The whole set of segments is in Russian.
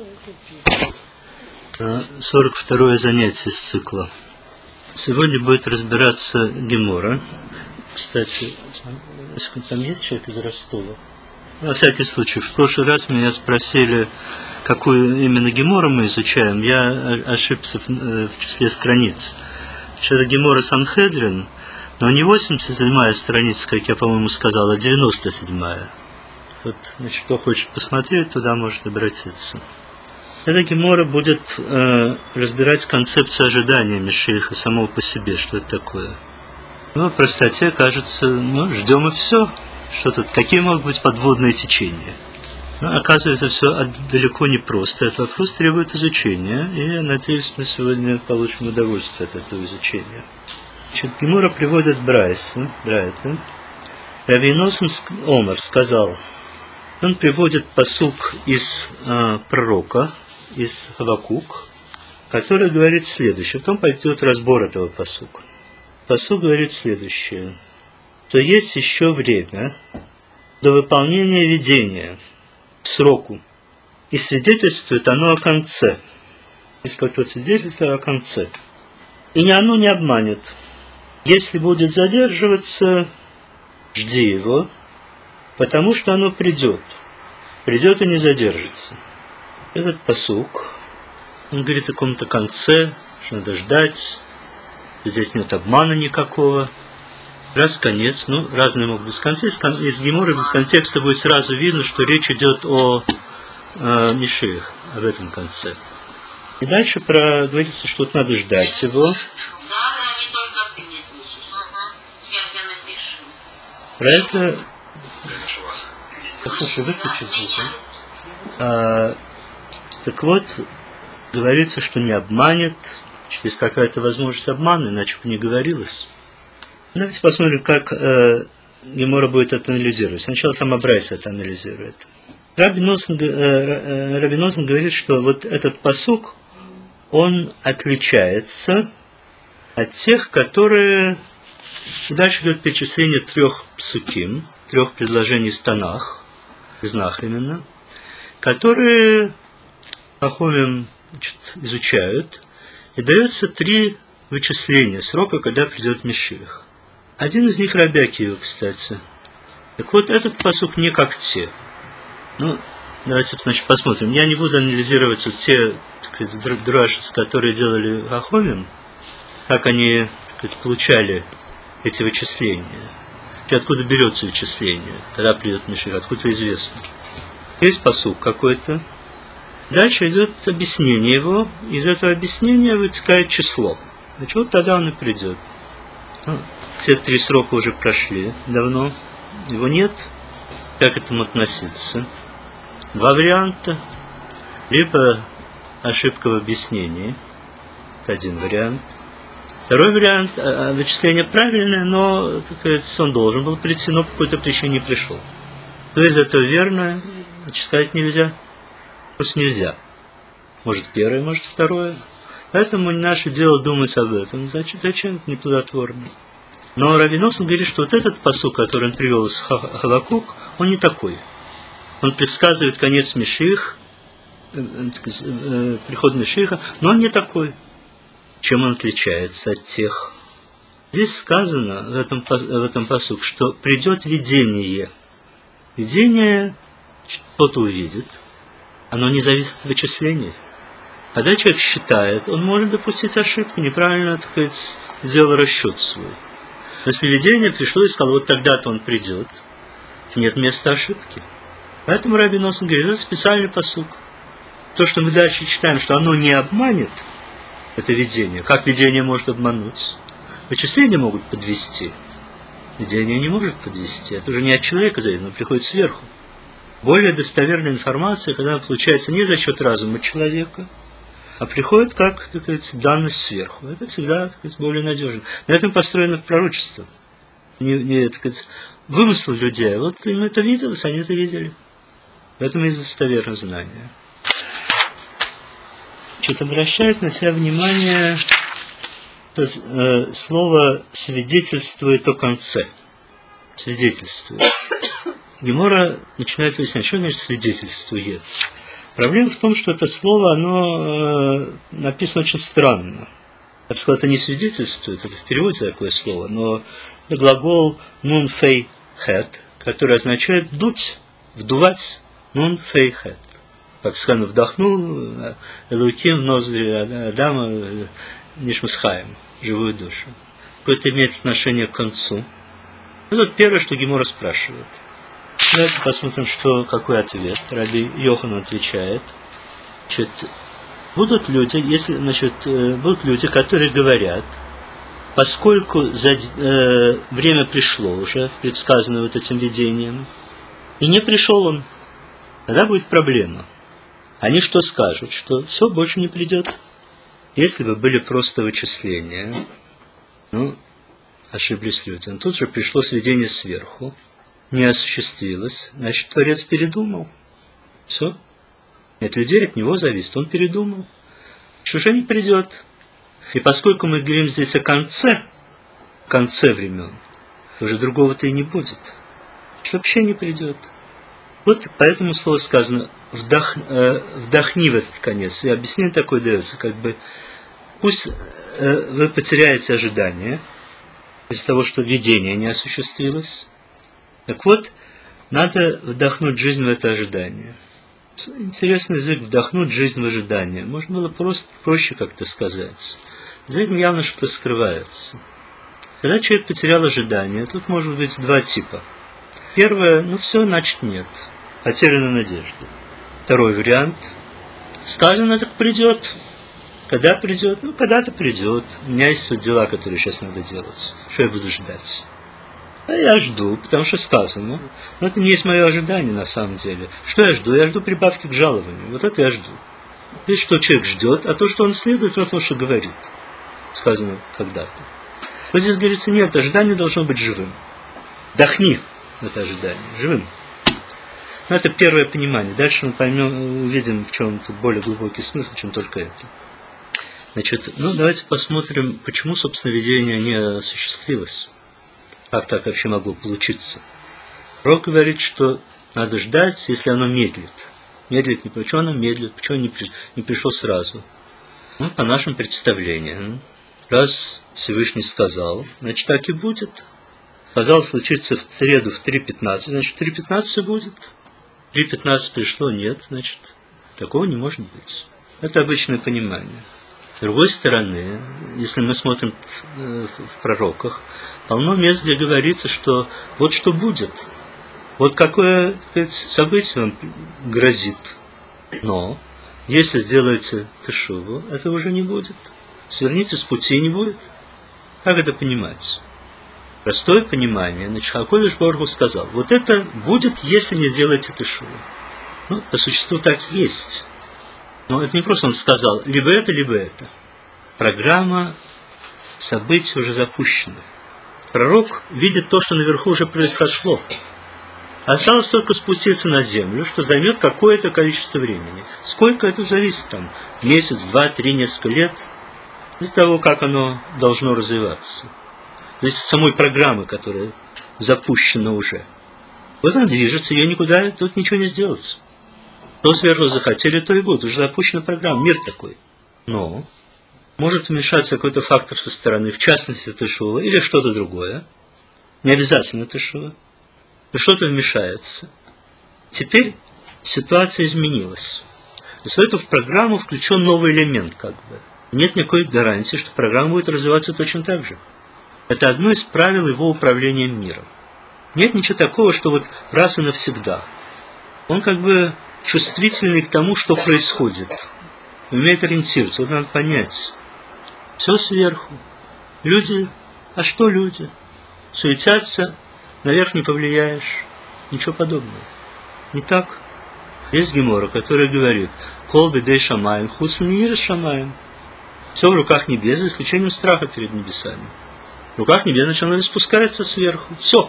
42-е занятие из цикла. Сегодня будет разбираться Гемора. Кстати, там есть человек из Ростова? Во всякий случай, в прошлый раз меня спросили, какую именно Гемору мы изучаем. Я ошибся в числе страниц. Вчера Гемора Санхедрин, но не 87-я страница, как я, по-моему, сказал, а 97-я. Вот, значит, кто хочет посмотреть, туда может обратиться. Эта Гемора будет разбирать концепцию ожидания Мешииха самого по себе, что это такое. Ну, в простоте кажется, ждем и все. Что тут, какие могут быть подводные течения? Но оказывается, все далеко не просто. Этот вопрос требует изучения, и я надеюсь, мы сегодня получим удовольствие от этого изучения. Значит, Гемора приводит Брайта. Раби Носен Омар сказал, он приводит пасук из пророка, из Хавакук, который говорит следующее. Потом пойдет разбор этого пасука. Пасук говорит следующее. То есть еще время до выполнения видения, сроку, и свидетельствует оно о конце. Есть какое-то свидетельство о конце. И оно не обманет. Если будет задерживаться, жди его, потому что оно придет. Придет и не задержится. Этот пасук, он говорит о каком-то конце, что надо ждать, здесь нет обмана никакого. Раз конец, разные могут быть концы. Из Геморы без контекста будет сразу видно, что речь идет о Мешиах, об этом конце. И дальше говорится, что вот надо ждать его. Да, не только ты мне слышишь. Сейчас я напишу. Про это... Послушай, выключи звук. Так вот, говорится, что не обманет. Есть какая-то возможность обмана, иначе бы не говорилось. Давайте посмотрим, как Гемора будет это анализировать. Сначала сама Брайса это анализирует. Раби Носен говорит, что вот этот пасук, он отличается от тех, которые... Дальше идет перечисление 3 псуким, 3 предложений в Танах, из Нах именно, которые Хахомим изучают, и дается 3 вычисления срока, когда придет Мешиах. Один из них Раби Акива, кстати. Так вот, этот пасук не как те. Давайте, значит, посмотрим. Я не буду анализировать вот те, так сказать, драши, которые делали Хахомим, как они, так сказать, получали эти вычисления. И откуда берется вычисление, когда придет Мешиах, откуда известно. Есть пасук какой-то. Дальше идет объяснение его. Из этого объяснения вытекает число. Значит, вот тогда он и придет. Все 3 срока уже прошли давно. Его нет. Как к этому относиться? 2 варианта. Либо ошибка в объяснении. Это один вариант. Второй вариант. Вычисление правильное, но, так сказать, он должен был прийти, но по какой-то причине не пришел. То есть это верно. Вычислять нельзя. Просто нельзя. Может первое, может второе. Поэтому наше дело думать об этом. Зачем это неплодотворно? Но Раби Носен говорит, что вот этот пасук, который он привел из Хавакук, он не такой. Он предсказывает конец Мешиах, приход Мешиаха, но он не такой. Чем он отличается от тех? Здесь сказано в этом пасук, что придет видение. Видение кто-то увидит. Оно не зависит от вычисления. Когда человек считает, он может допустить ошибку, неправильно, так сказать, сделал расчет свой. Но если видение пришло и сказало, вот тогда-то он придет, нет места ошибки. Поэтому Раби Носен говорит, это специальный пасук. То, что мы дальше читаем, что оно не обманет, это видение. Как видение может обмануть? Вычисления могут подвести. Видение не может подвести. Это уже не от человека зависит, оно приходит сверху. Более достоверная информация, когда она получается не за счет разума человека, а приходит как, так сказать, данность сверху. Это всегда, так сказать, более надежно. На этом построено пророчество. Не так сказать, вымысл людей. Вот им это виделось, они это видели. Поэтому есть достоверное знание. Обращает на себя внимание слово «свидетельствует о конце». Свидетельствует. Гемора начинает выяснять, что значит свидетельствует. Проблема в том, что это слово, оно написано очень странно. Я бы сказал, это не свидетельствует, это в переводе такое слово, но это глагол nun fei het, который означает дуть, вдувать, nun fei het. Как сказано, вдохнул Элоким в ноздри Адама Нишмасхаем, живую душу. Какое-то имеет отношение к концу. Это первое, что Гемора спрашивает. Давайте посмотрим, какой ответ. Раби Йохан отвечает. Значит, будут люди, которые говорят, поскольку время пришло уже, предсказанное вот этим видением, и не пришел он, тогда будет проблема. Они что скажут? Что все, больше не придет. Если бы были просто вычисления, ошиблись люди. Но тут же пришло сведение сверху, не осуществилось, значит, Творец передумал. Все. От людей, от него зависит. Он передумал. Уже не придет. И поскольку мы говорим здесь о конце времен, уже другого-то и не будет. Что вообще не придет. Вот поэтому слово сказано вдохни в этот конец. И объяснение такое дается, пусть вы потеряете ожидание из-за того, что видение не осуществилось. Так вот, надо вдохнуть жизнь в это ожидание. Интересный язык, вдохнуть жизнь в ожидание. Можно было проще как-то сказать. За этим явно что-то скрывается. Когда человек потерял ожидание, тут может быть два типа. Первое, все, значит нет. Потеряна надежда. Второй вариант. Сказано, так придет. Когда придет? Когда-то придет. У меня есть дела, которые сейчас надо делать. Что я буду ждать? А я жду, потому что сказано. Но это не есть мое ожидание на самом деле. Что я жду? Я жду прибавки к жалованию. Вот это я жду. Здесь что человек ждет, а то, что он следует, то, что говорит. Сказано когда-то. Вот здесь говорится, нет, ожидание должно быть живым. Вдохни в это ожидание. Живым. Но это первое понимание. Дальше мы увидим, в чем тут более глубокий смысл, чем только это. Значит, давайте посмотрим, почему, собственно, видение не осуществилось. Как так вообще могло получиться? Пророк говорит, что надо ждать, если оно медлит. Медлит не почему оно медлит, почему не пришло сразу. По нашим представлениям. Раз Всевышний сказал, значит, так и будет. Сказал случится в среду в 3:15, значит, в 3:15 будет. 3:15 пришло, нет, значит, такого не может быть. Это обычное понимание. С другой стороны, если мы смотрим в пророках, полно мест, где говорится, что вот что будет, вот какое событие вам грозит. Но если сделаете тешуву, это уже не будет. Сверните с пути, не будет. Как это понимать? Простое понимание. Значит, Акодыш Боргу сказал, вот это будет, если не сделаете тешуву. По существу так и есть. Но это не просто он сказал, либо это. Программа событий уже запущена. Пророк видит то, что наверху уже произошло. Осталось только спуститься на землю, что займет какое-то количество времени. Сколько это зависит там? Месяц, 2, 3, несколько лет. Из-за того, как оно должно развиваться. Из самой программы, которая запущена уже. Вот она движется, ее никуда, тут ничего не сделается. То сверху захотели, то и будет. Уже запущена программа, мир такой. Но может вмешаться какой-то фактор со стороны, в частности тешува, или что-то другое. Не обязательно тешува. Но что-то вмешается. Теперь ситуация изменилась. То есть в эту программу включен новый элемент, Нет никакой гарантии, что программа будет развиваться точно так же. Это одно из правил его управления миром. Нет ничего такого, что вот раз и навсегда. Он чувствительный к тому, что происходит. Умеет ориентироваться. Вот надо понять. Все сверху. Люди, а что люди? Суетятся, наверх не повлияешь. Ничего подобного. Не так. Есть Гемора, которая говорит, кол бедей шамаем, хуц мир шамаем. Все в руках небес, за исключением страха перед небесами. В руках небес, значит, оно спускается сверху. Все.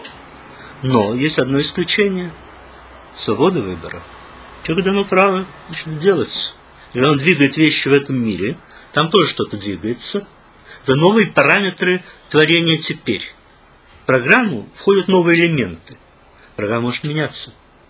Но есть одно исключение. Свобода выбора. Человеку дано право делать. Когда он двигает вещи в этом мире, там тоже что-то двигается. Это новые параметры творения теперь. В программу входят новые элементы. Программа может меняться.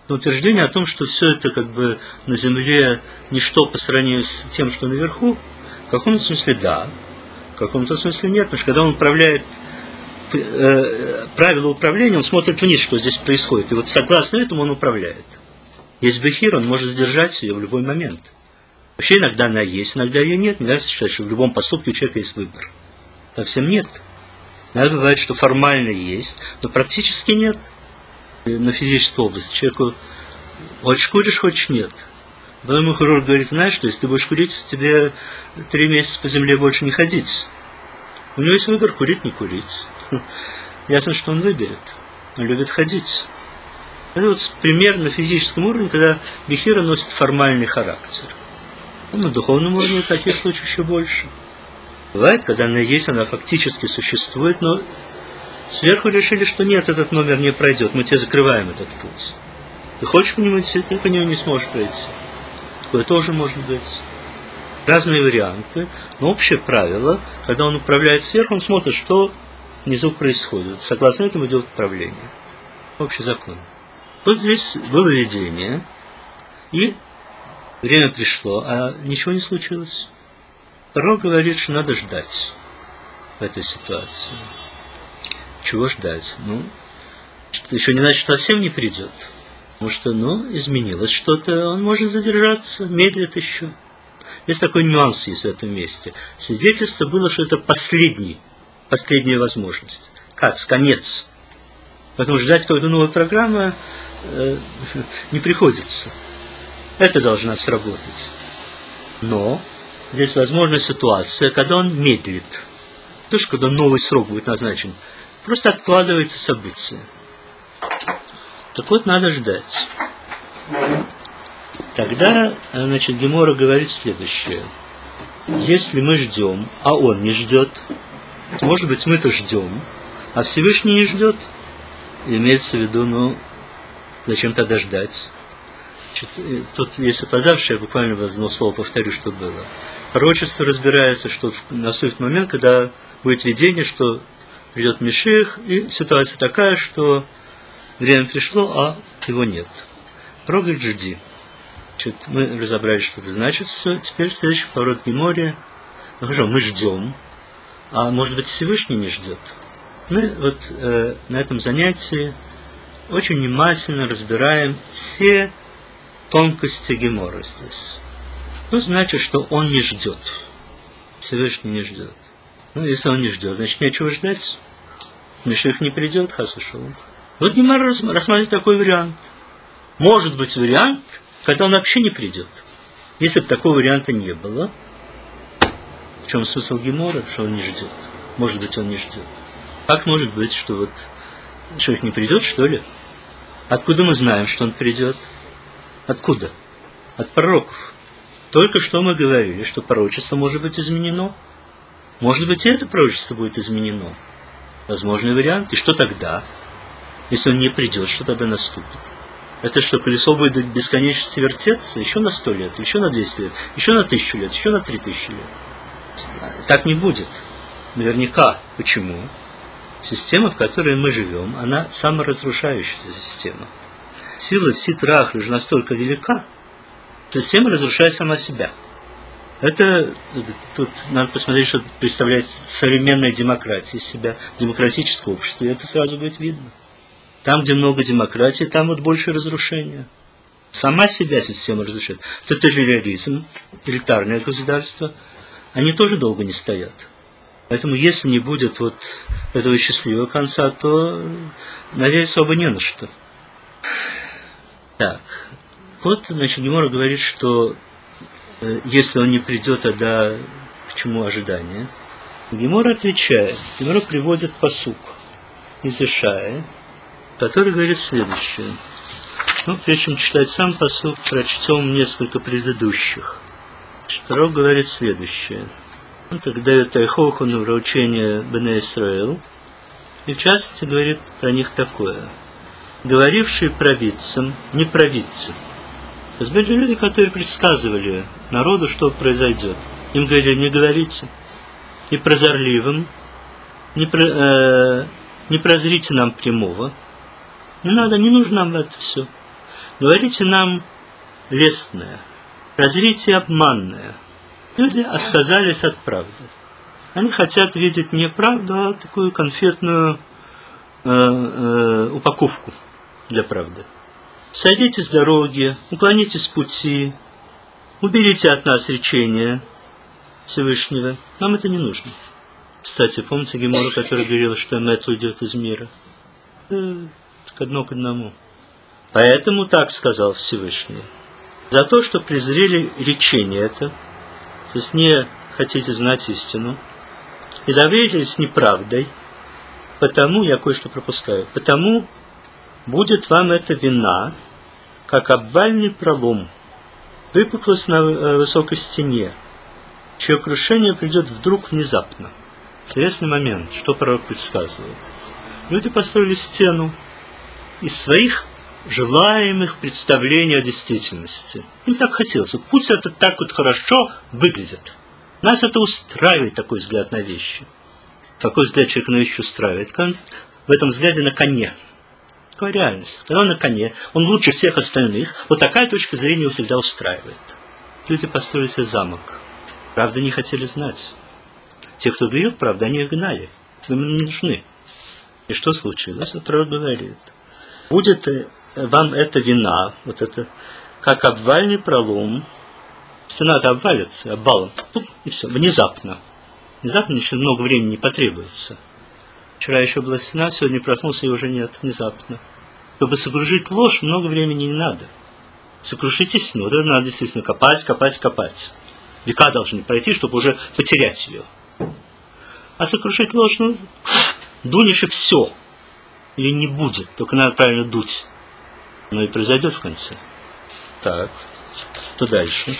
Но утверждение о том, что все это как бы на земле ничто по сравнению с тем, что наверху, в каком-то смысле да, в каком-то смысле нет, потому что когда он управляет правила управления, он смотрит вниз, что здесь происходит, и вот согласно этому он управляет. Есть бехир, он может сдержать ее в любой момент. Вообще иногда она есть, иногда ее нет. Нельзя считать, что в любом поступке у человека есть выбор. Совсем нет. Иногда бывает, что формально есть, но практически нет. На физической области человеку хочешь куришь, хочешь нет. Поэтому хирург говорит, знаешь, что если ты будешь курить, тебе 3 месяца по земле больше не ходить. У него есть выбор, курить, не курить. Ясно, что он выберет. Он любит ходить. Это вот пример на физическом уровне, когда бехира носит формальный характер. На духовном уровне таких случаев еще больше. Бывает, когда она есть, она фактически существует, но сверху решили, что нет, этот номер не пройдет, мы тебе закрываем этот путь. Ты хочешь по нему идти, ты по нему не сможешь пройти. Такое тоже может быть. Разные варианты, но общее правило, когда он управляет сверху, он смотрит, что внизу происходит. Согласно этому идет управление. Общий закон. Вот здесь было видение, и время пришло, а ничего не случилось. Пророк говорит, что надо ждать в этой ситуации. Чего ждать? Еще не значит, что совсем не придет. Потому что, изменилось что-то, он может задержаться, медлит еще. Есть такой нюанс есть в этом месте. Свидетельство было, что это последняя возможность. Конец. Поэтому ждать какой-то новой программы не приходится. Это должна сработать. Но здесь возможна ситуация, когда он медлит. То, что когда новый срок будет назначен, просто откладывается событие. Так вот, надо ждать. Тогда, Гемора говорит следующее. Если мы ждем, а он не ждет, может быть, мы-то ждем, а Всевышний не ждет, имеется в виду, зачем тогда ждать? Тут, если подавшее, я буквально в одно слово повторю, что было. Пророчество разбирается, что наступит момент, когда будет видение, что придет Мешиах, и ситуация такая, что время пришло, а его нет. Пророк говорит, жди. Мы разобрали, что это значит. Все, теперь следующий поворот Геморе. Хорошо, мы ждем, а может быть Всевышний не ждет. Мы вот на этом занятии очень внимательно разбираем все тонкости Гемора здесь. Значит, что он не ждет. Всевышний не ждет. Если он не ждет, значит, нечего ждать. Мешиах не придет, хас ушел. Вот Гемора рассматривает такой вариант. Может быть вариант, когда он вообще не придет. Если бы такого варианта не было, в чем смысл Гемора, что он не ждет? Может быть, он не ждет. Как может быть, что человек не придет, что ли? Откуда мы знаем, что он придет? Откуда? От пророков. Только что мы говорили, что пророчество может быть изменено. Может быть, и это пророчество будет изменено. Возможный вариант. И что тогда? Если он не придет, что тогда наступит? Это что, колесо будет до бесконечности вертеться еще на 100 лет, еще на 200 лет, еще на 1000 лет, еще на 3000 лет? Так не будет. Наверняка. Почему? Система, в которой мы живем, она саморазрушающаяся система. Сила сит-рах уже настолько велика, что система разрушает сама себя. Это тут надо посмотреть, что представляет современная демократия из себя, демократическое общество, и это сразу будет видно. Там, где много демократии, там больше разрушения. Сама себя система разрушает. Тоталитаризм, элитарное государство, они тоже долго не стоят. Поэтому, если не будет этого счастливого конца, то надеяться оба не на что. Так, Гемора говорит, что если он не придет, тогда к чему ожидание? Гемора отвечает. Гемора приводит пасук из Ишая, который говорит следующее. Прежде чем читать сам пасук, прочтем несколько предыдущих. Пророк говорит следующее. Так дает Айхоху на вручение Бней Исраэл, и в частности говорит про них такое. Говорившие провидцам, не провидцы. То есть были люди, которые предсказывали народу, что произойдет. Им говорили, не говорите. И прозорливым, не прозрите нам прямого. Не нужно нам это все. говорите нам лестное, разрите обманное. Люди отказались от правды. Они хотят видеть не правду, а такую конфетную упаковку для правды. Сойдите с дороги, уклонитесь с пути, уберите от нас речение Всевышнего. Нам это не нужно. Кстати, помните Гемору, который говорил, что Эмет уйдет из мира? Так одно к одному. Поэтому так сказал Всевышний. За то, что презрели речение это, то есть не хотите знать истину, и доверились неправдой, потому, я кое-что пропускаю, потому будет вам эта вина, как обвальный пролом, выпуклость на высокой стене, чье крушение придет вдруг внезапно. Интересный момент, что пророк предсказывает. Люди построили стену из своих желаемых представлений о действительности. Им так хотелось. Пусть это так вот хорошо выглядит. Нас это устраивает, такой взгляд на вещи. Какой взгляд человека на вещи устраивает? Когда он в этом взгляде на коне. Такая реальность. Когда он на коне, он лучше всех остальных. Вот такая точка зрения его всегда устраивает. Люди построили себе замок. Правда, не хотели знать. Те, кто говорил правду, они их гнали. Им не нужны. И что случилось? Пророк говорит. Будет вам эта вина, вот это, как обвальный пролом. Стена-то обвалится, обвалом, и все, внезапно. Внезапно еще много времени не потребуется. Вчера еще была стена, сегодня проснулся, и уже нет, внезапно. Чтобы сокрушить ложь, много времени не надо. Сокрушите стену, вот это надо действительно копать, копать, копать. Века должны пройти, чтобы уже потерять ее. А сокрушить ложь, дунешь и все. Или не будет, только надо правильно дуть. Но и произойдет в конце. Так, что дальше?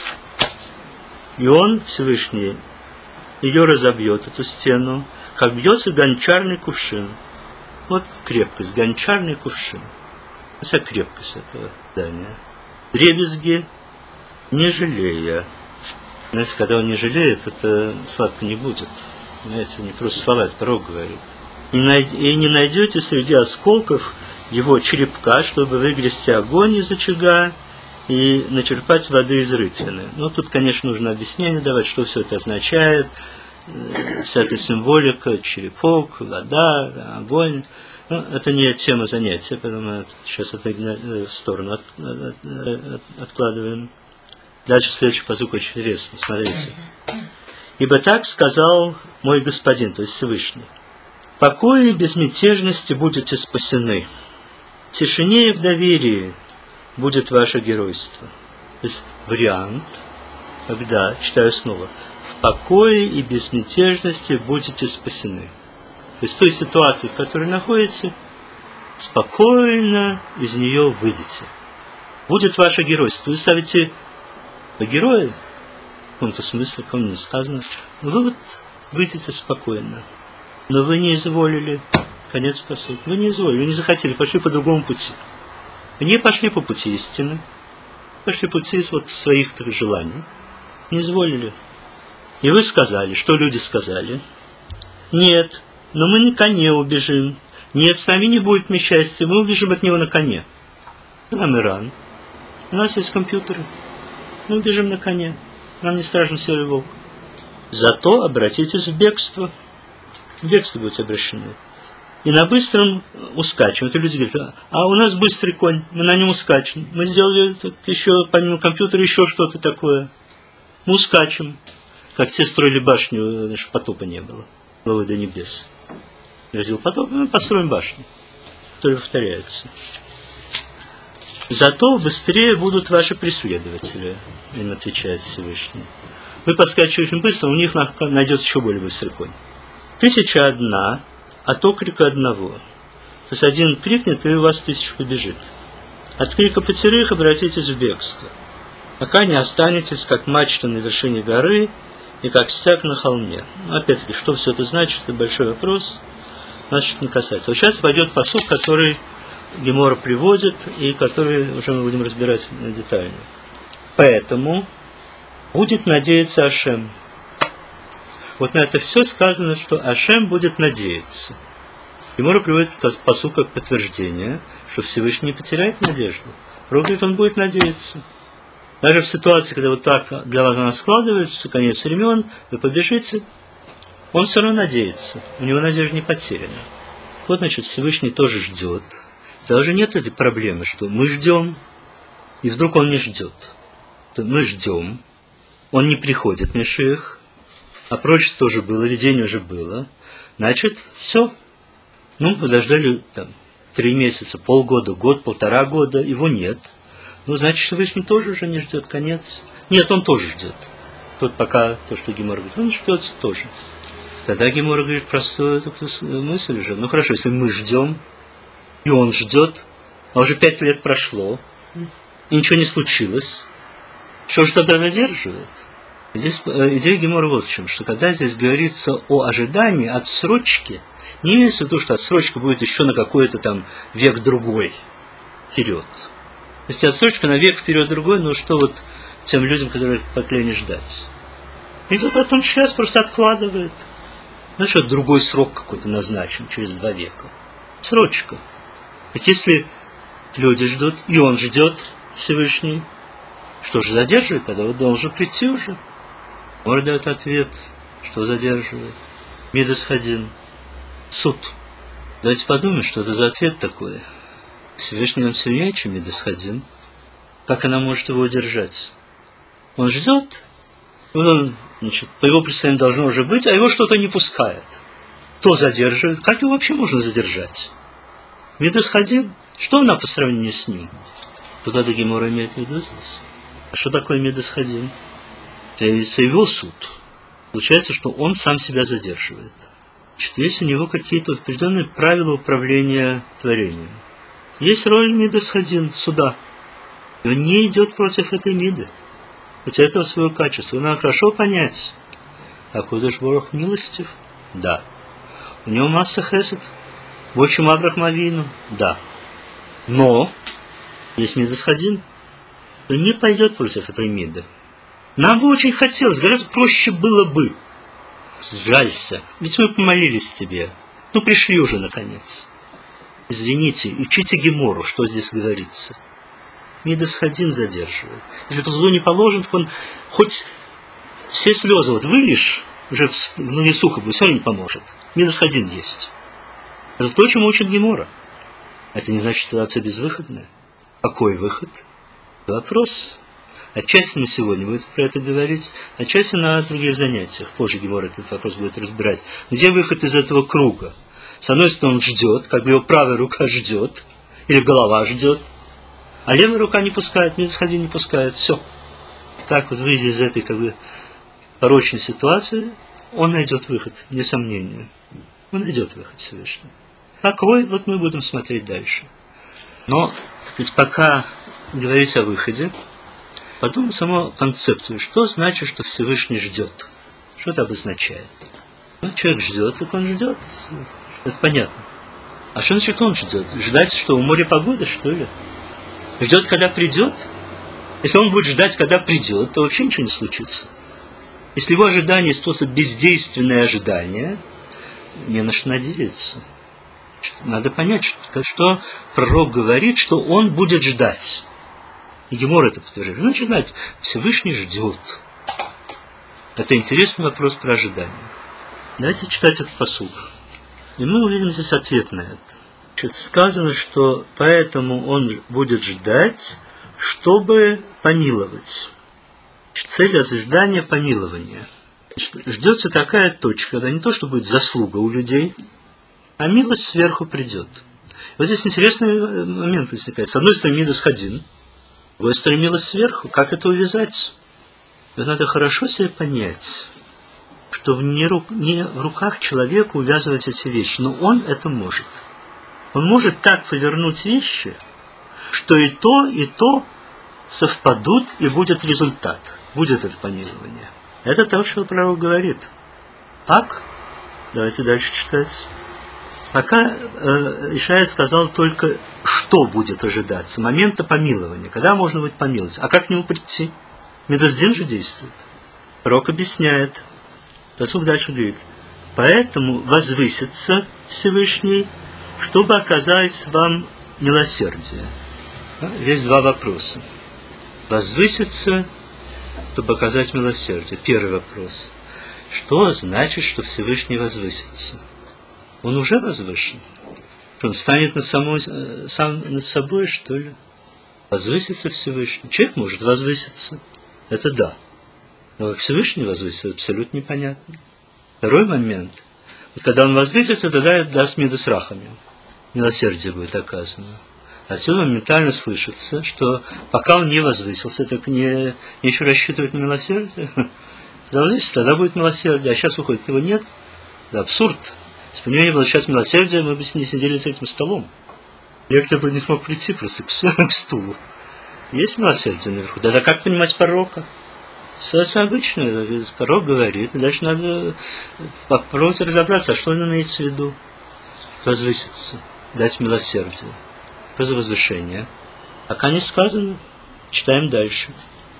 И он, Всевышний, ее разобьет, эту стену, как бьется гончарный кувшин. Вот крепкость, гончарный кувшин. Вся крепкость этого здания. Дребезги, не жалея. Знаете, когда он не жалеет, это сладко не будет. Знаете, не просто слова, это пророк говорит. И не найдете среди осколков его черепка, чтобы выгрести огонь из очага и начерпать воды из рытвины. Ну, тут, конечно, нужно объяснение давать, что все это означает. Вся эта символика, черепок, вода, огонь. Ну, это не тема занятия, поэтому сейчас это в сторону откладываем. Дальше следующий пасук очень интересный, смотрите. «Ибо так сказал мой господин», то есть Всевышний, «в покое и безмятежности будете спасены, в тишине и в доверии будет ваше геройство». То есть вариант, когда, читаю снова, «в покое и безмятежности будете спасены». То есть в той ситуации, в которой находитесь, спокойно из нее выйдете. Будет ваше геройство. Вы ставите героя, в каком-то смысле, в каком-то сказано, вы вот выйдете спокойно. Но вы не изволили, конец посуд, вы не изволили, вы не захотели, пошли по другому пути. Вы не пошли по пути истины, пошли по пути вот своих желаний, не изволили. И вы сказали, что люди сказали? Нет, но мы на коне убежим. Нет, с нами не будет несчастья, мы убежим от него на коне. Нам Иран. У нас есть компьютеры. Мы убежим на коне. Нам не страшен серый волк. Зато обратитесь в бегство. В бегство будете обращены. И на быстром ускачем. Это люди говорят, а у нас быстрый конь, мы на нем ускачем. Мы сделали еще, помимо компьютера, еще что-то такое. Мы ускачем. Как те строили башню, чтобы потопа не было. Головы до небес. Грозил потоп, мы построим башню. Которая повторяется. Зато быстрее будут ваши преследователи, им отвечает Всевышний. Вы подскачете очень быстро, у них найдется еще более быстрый конь. 1001 от окрика одного. То есть один крикнет, и у вас 1000 побежит. От крика 5 обратитесь в бегство, пока не останетесь, как мачта на вершине горы и как стяг на холме. Опять-таки, что все это значит, это большой вопрос, значит не касается. Вот сейчас пойдет пасук, который Гемора приводит, и который уже мы будем разбирать детально. Поэтому будет надеяться Ашем. Вот на это все сказано, что Ашем будет надеяться. Гемора приводит пасук как подтверждение, что Всевышний не потеряет надежду. Пророк говорит, он будет надеяться. Даже в ситуации, когда вот так для вас она складывается, конец времен, вы побежите, он все равно надеется. У него надежда не потеряна. Вот, значит, Всевышний тоже ждет. Даже нет этой проблемы, что мы ждем, и вдруг он не ждет. То мы ждем, он не приходит, Машиах, а пророчество уже было, видение уже было. Значит, все. Ну, подождали там 3 месяца, полгода, год, 1,5 года, его нет. Ну, значит, Всевышний тоже уже не ждет конец. Нет, он тоже ждет. Тут пока то, что Гемора говорит, он ждет тоже. Тогда Гемора говорит простую мысль уже. Ну, хорошо, если мы ждем, и он ждет, а уже 5 лет прошло, и ничего не случилось, что же тогда задерживает? Здесь идея Гемора вот в чем, что когда здесь говорится о ожидании, отсрочки, не имеется в виду, что отсрочка будет еще на какой-то там век другой вперед. Если отсрочка на век вперед другой, ну что вот тем людям, которые поколение ждать? И тут он сейчас просто откладывает. Ну что, другой срок какой-то назначен, через 2 века. Срочка. Так если люди ждут, и он ждет Всевышний, что же задерживает, тогда он должен прийти уже. Мор дает ответ, что задерживает. Мидас Хадин. Суд. Давайте подумаем, что это за ответ такой. Всевышний он сильнее, чем Мидас Хадин. Как она может его удержать? Он ждет, он, значит, по его представлению должно уже быть, а его что-то не пускает. Кто задерживает? Как его вообще можно задержать? Мидас Хадин, что она по сравнению с ним? Куда Гемора имеет в виду здесь? А что такое Мидас Хадин? Это его суд. Получается, что он сам себя задерживает. Значит, есть у него какие-то определенные правила управления творением. Есть роль Мидас Хадин, суда. И он не идет против этой миды. Хотя этого своего качества. Надо хорошо понять. А Кодеш Барух милостив? Да. У него масса хесед. Больше, чем Авраам Авину? Да. Но, если Мидас Хадин, то не пойдет против этой миды. Нам бы очень хотелось, гораздо проще было бы. Сжалься, ведь мы помолились тебе. Ну, пришли уже, наконец. Извините, учите Гемору, что здесь говорится. Мидас Хадин задерживает. Если по злу не положен, то он хоть все слезы вот вылишь, уже не сухо будет, все равно не поможет. Мидас Хадин есть. Это то, чему учит Гемора. Это не значит ситуация безвыходная. Какой выход? Вопрос. Отчасти мы сегодня будем про это говорить, отчасти на других занятиях. Позже Гемора этот вопрос будет разбирать. Где выход из этого круга? С одной стороны, он ждет, как бы его правая рука ждет, или голова ждет, а левая рука не пускает, Мидас Хадин не пускает. Все. Так вот, выйдя из этой как бы порочной ситуации, он найдет выход, несомненно. Он найдет выход Всевышний. Какой? Вот мы будем смотреть дальше. Но, ведь пока говорить о выходе, подумаем саму концепцию. Что значит, что Всевышний ждет? Что это обозначает? Ну, человек ждет, так он ждет. Это понятно. А что значит он ждет? Ждать, что у моря погода, что ли? Ждет, когда придет? Если он будет ждать, когда придет, то вообще ничего не случится. Если его ожидание есть просто бездейственное ожидание, не на что надеяться. Надо понять, что пророк говорит, что он будет ждать. И Гемор это подтверждает. Значит, Всевышний ждет. Это интересный вопрос про ожидание. Давайте читать этот пасук. И мы увидим здесь ответ на это. Значит, сказано, что поэтому он будет ждать, чтобы помиловать. Значит, цель ожидания – помилования. Значит, ждется такая точка, когда не то, что будет заслуга у людей, а милость сверху придет. Вот здесь интересный момент возникает. С одной стороны, Мидас Хадин, с другой стороны, милость сверху. Как это увязать? Это надо хорошо себе понять, что не в руках человека увязывать эти вещи, но он это может. Он может так повернуть вещи, что и то совпадут, и будет результат. Будет это помилование. Это то, что пророк говорит. Так? Давайте дальше читать. Пока Ишайя сказал только, что будет ожидаться. Момента помилования. Когда можно будет помиловать? А как к нему прийти? Мидас Дин же действует. Пророк объясняет. Пасук дальше говорит. Поэтому возвысится Всевышний, чтобы оказать вам милосердие. Есть два вопроса. Возвыситься, чтобы показать милосердие. Первый вопрос. Что значит, что Всевышний возвысится? Он уже возвышен. Он станет сам над собой, что ли? Возвысится Всевышний. Человек может возвыситься. Это да. Но Всевышний возвысится, абсолютно непонятно. Второй момент. Вот когда он возвысится, тогда даст мидас рахамим. Милосердие будет оказано. Отсюда моментально слышится, что пока он не возвысился, так не еще рассчитывать на милосердие. Когда возвысится, тогда будет милосердие. А сейчас выходит, его нет. Это абсурд. Если бы у него не было сейчас милосердия, мы бы не сидели за этим столом. Лектор бы не смог прийти просто к стулу. Есть милосердие наверху. Тогда как понимать порока? Ситуация обычная. Порок говорит, и дальше надо попробовать разобраться, а что он имеется в виду. Возвыситься, дать милосердие. Что за возвышение? Пока не сказано, читаем дальше.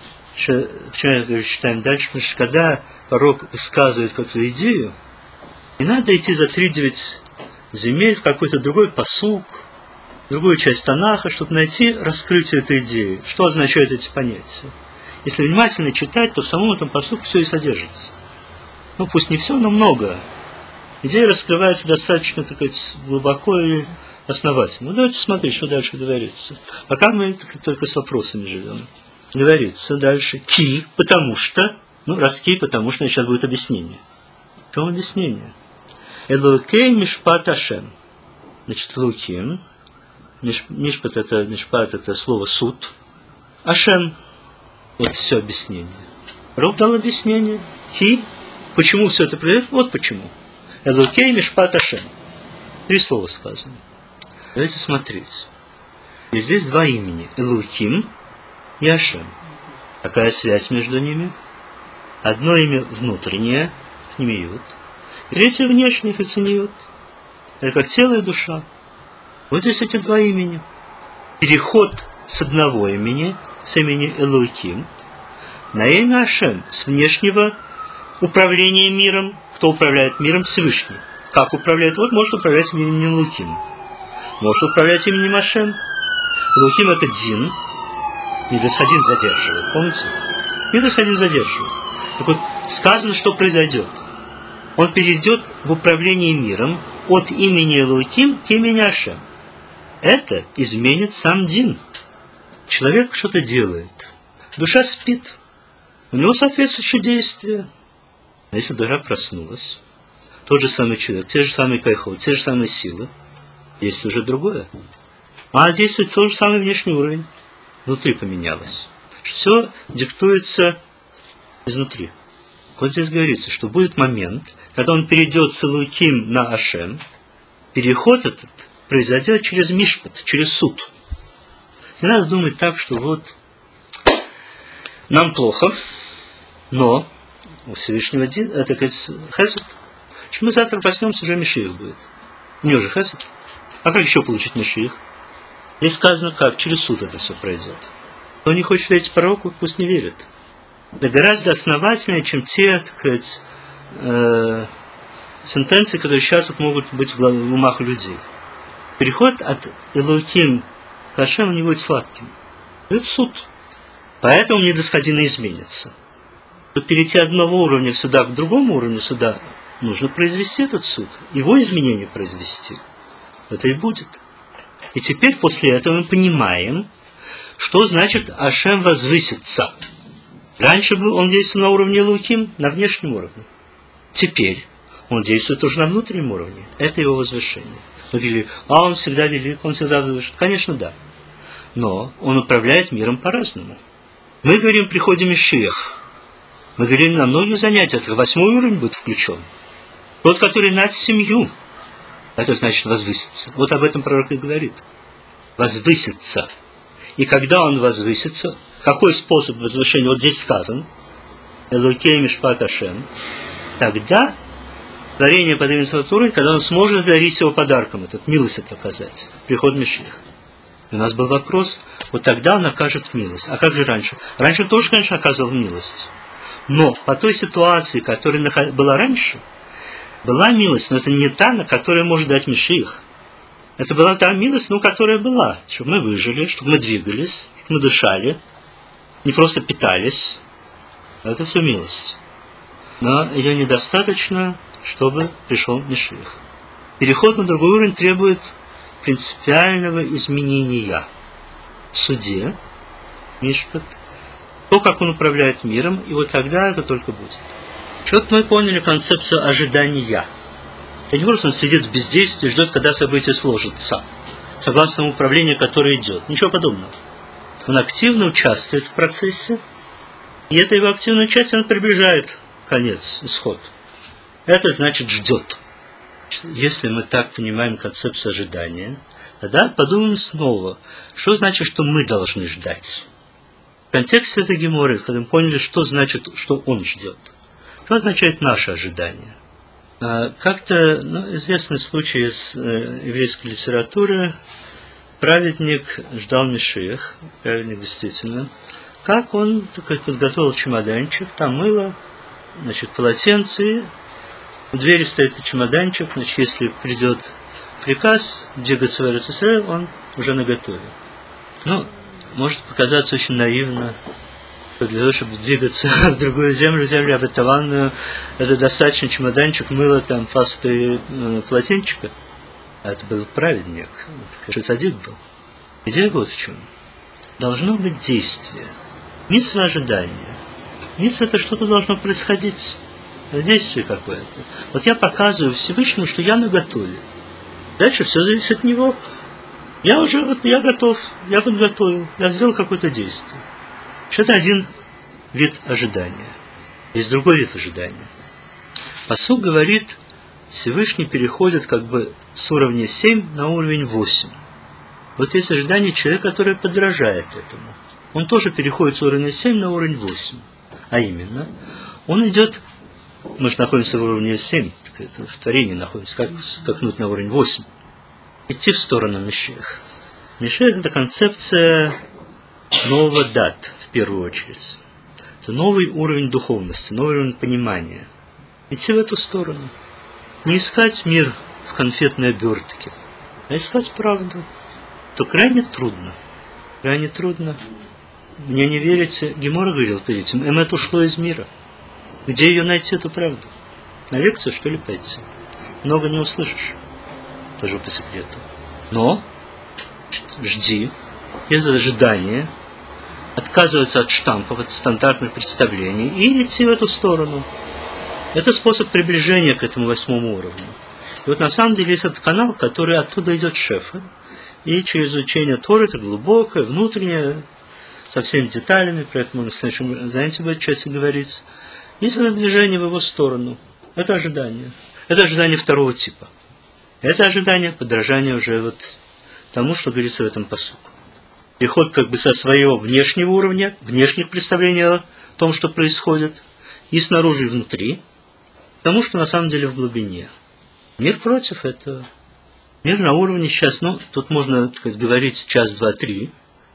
Почему я говорю, читаем дальше? Потому что когда порок высказывает какую-то идею, не надо идти за 3-9 земель в какой-то другой пасук, другую часть Танаха, чтобы найти раскрытие этой идеи. Что означают эти понятия? Если внимательно читать, то в самом этом пасуке все и содержится. Ну, пусть не все, но много. Идея раскрывается достаточно, так сказать, глубоко и основательно. Ну, давайте смотреть, что дальше говорится. Пока мы только с вопросами живем. Говорится дальше. Ки, потому что. Ну, раз ки, потому что сейчас будет объяснение. В чем объяснение? Элокей мишпат Ашем. Значит, Луким. Мишпат это слово суд. Ашем. Вот все объяснение. Роб дал объяснение. Ки. Почему все это происходит? Вот почему. Элокей мишпат Ашем. 3 слова сказано. Давайте смотреть. И здесь 2 имени. Элоким и Ашем. Какая связь между ними? Одно имя внутреннее, хнемиют. Третье внешнее, хацимиют. Это как тело и душа. Вот здесь эти 2 имени. Переход с одного имени, с имени Элоким, на имя Ашем, с внешнего управления миром. Кто управляет миром? Всевышний. Как управляет? Вот может управлять именем Элоким. Может управлять именем Ашем. Элоким это Дин. Мидас один задерживает. Помните? Мидас один задерживает. Так вот, сказано, что произойдет. Он перейдет в управление миром от имени Элоким к имени Ашем. Это изменит сам Дин. Человек что-то делает. Душа спит. У него соответствующее действие. А если душа проснулась, тот же самый человек, те же самые кайхот, те же самые силы, действует уже другое. А действует тот же самый внешний уровень. Внутри поменялось. Все диктуется изнутри. Вот здесь говорится, что будет момент, когда он перейдет с Элоким на Ашем. Переход этот произойдет через мишпат, через суд. Не надо думать так, что вот нам плохо, но у Всевышнего это хесед. Мы завтра проснемся, уже Мишиах будет. У него же хесед. А как еще получить Мишиах? Здесь сказано как? Через суд это все пройдет. Кто не хочет верить пророку, пусть не верит. Это гораздо основательнее, чем те, так сказать, сентенции, которые сейчас вот могут быть в умах людей. Переход от Элоким к Ашему не будет сладким. Это суд. Поэтому недосходимо изменится. Чтобы перейти от одного уровня сюда к другому уровню сюда, нужно произвести этот суд. Его изменение произвести. Это и будет. И теперь после этого мы понимаем, что значит Ашем возвысится. Раньше он действовал на уровне Элоким, на внешнем уровне. Теперь он действует уже на внутреннем уровне. Это его возвышение. Мы говорили, он всегда велик, он всегда возвышен. Конечно, да. Но он управляет миром по-разному. Мы говорим в приходе Мишиах. Мы говорим на многих занятиях, 8-й уровень будет включен. Тот, который над семью. Это значит возвыситься. Вот об этом пророк и говорит. Возвыситься. И когда он возвысится, какой способ возвышения? Вот здесь сказан. Элокей мишпат Ашем. Тогда творение поднимется в уровень, когда он сможет дарить его подарком, этот милость это оказать. Приход Мишиах. И у нас был вопрос, вот тогда он окажет милость. А как же раньше? Раньше он тоже, конечно, оказывал милость. Но по той ситуации, которая была раньше, была милость, но это не та, на которую может дать Мишиах. Это была та милость, которая была, чтобы мы выжили, чтобы мы двигались, чтобы мы дышали, не просто питались. Это все милость. Но ее недостаточно, чтобы пришел Машиах. Переход на другой уровень требует принципиального изменения в суде, Мишпат, то, как он управляет миром, и вот тогда это только будет. Что-то мы поняли концепцию ожидания. Это не просто он сидит в бездействии и ждет, когда события сложатся, согласно тому управлению, которое идет. Ничего подобного. Он активно участвует в процессе, и это его активное участие, он приближает конец, исход. Это значит ждет. Если мы так понимаем концепцию ожидания, тогда подумаем снова, что значит, что мы должны ждать. В контексте этой геморры, когда мы поняли, что значит, что он ждет. Что означает наше ожидание? Как-то известный случай из еврейской литературы. Праведник ждал Машиах, праведник действительно. Как он подготовил чемоданчик, там мыло, полотенце, у двери стоит чемоданчик, если придет приказ двигаться в Эрец-Исраэль, он уже наготове. Может показаться очень наивно, что для того, чтобы двигаться в другую землю обетованную, это достаточно чемоданчик, мыло, пасты, полотенчика. А это был праведник, это садик был. Идея вот в чем. Должно быть действие. Мицва ожидания. Мицва — это что-то должно происходить. Действие какое-то. Вот я показываю Всевышнему, что я наготове. Дальше все зависит от него. Я готов, я подготовил, я сделал какое-то действие. Это один вид ожидания. Есть другой вид ожидания. Пасук говорит, Всевышний переходит с уровня 7 на уровень 8. Вот есть ожидание человека, который подражает этому. Он тоже переходит с уровня 7 на уровень 8. А именно, он идет, мы же находимся в уровне 7, это в творении находимся, как скакнуть на уровень 8? Идти в сторону Машиаха. Машиах — это концепция нового дат, в первую очередь. Это новый уровень духовности, новый уровень понимания. Идти в эту сторону. Не искать мир в конфетной обертке, а искать правду. То крайне трудно. Крайне трудно. Мне не верите, Гемора говорил перед этим, Эмет ушло из мира. Где ее найти, эту правду? На лекцию, что ли, пойти? Много не услышишь. Скажу по секрету. Но жди. Это ожидание. Отказываться от штампов, от стандартных представлений и идти в эту сторону. Это способ приближения к этому 8-му уровню. И вот на самом деле есть этот канал, который оттуда идет шефа. И через изучение Торы, это глубокое, внутреннее, со всеми деталями, про это мы на следующем занятии будет чаще говорить. Есть это движение в его сторону. Это ожидание. Это ожидание второго типа. Это ожидание подражания уже тому, что говорится в этом пасуке. Переход со своего внешнего уровня, внешних представлений о том, что происходит, и снаружи, и внутри, к тому, что на самом деле в глубине. Мир против этого. Мир на уровне сейчас, тут можно говорить час, два, три,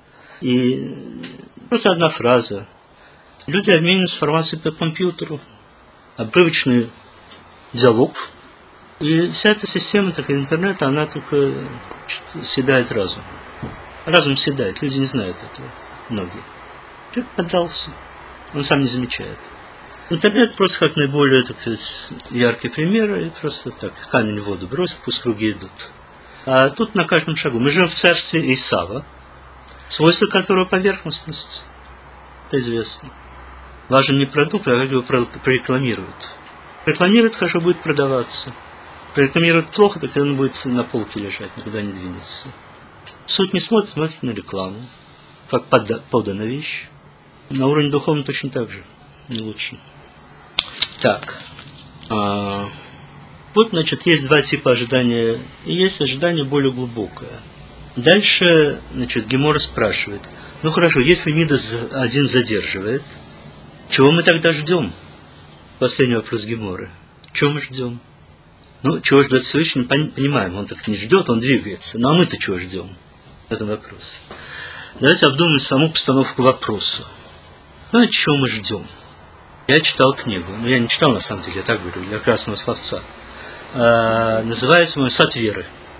и просто одна фраза. Люди обмениваются информацией по компьютеру, обрывочный диалог, и вся эта система интернета, она только съедает разум. Разум съедает, люди не знают этого, многие. Человек поддался, он сам не замечает. Интернет просто как наиболее, яркий пример, и просто так, камень в воду бросит, пусть круги идут. А тут на каждом шагу. Мы живем в царстве Исава, свойство которого поверхностность. Это известно. Важен не продукт, а как его прорекламируют. Рекламируют, хорошо, будет продаваться. Прорекламируют плохо, так он будет на полке лежать, никуда не двинется. Суд не смотрит на рекламу, как подана вещь. На уровне духовном точно так же, не лучше. Так. Вот, есть два типа ожидания, и есть ожидание более глубокое. Дальше, Гемора спрашивает, хорошо, если Мидас один задерживает, чего мы тогда ждем? Последний вопрос Геморы. Чего мы ждем? Чего ждет Всевышний, понимаем, он так не ждет, он двигается. А мы-то чего ждем? Это вопрос. Давайте обдумаем саму постановку вопроса. Чего мы ждем? Я читал книгу, я не читал на самом деле, я так говорю, для красного словца. Называется «Сад веры».